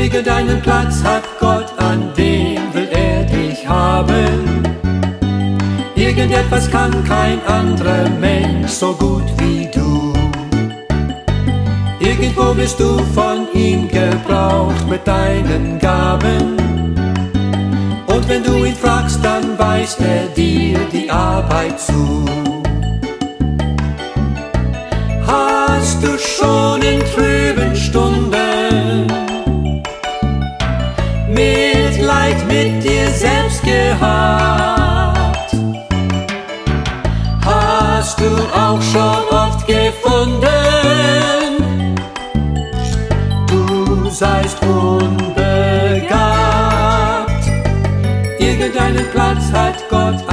Irgendeinen Platz hat Gott, an dem will er dich haben. Irgendetwas kann kein anderer Mensch so gut wie du. Irgendwo wirst du von ihm gebraucht mit deinen Gaben. Und wenn du ihn fragst, dann weist er dir die Arbeit zu. Hast du schon in trüben Stunden Mitleid mit dir selbst gehabt? Hast du auch schon oft gefunden, du seist unbegabt? Irgendeinen Platz hat Gott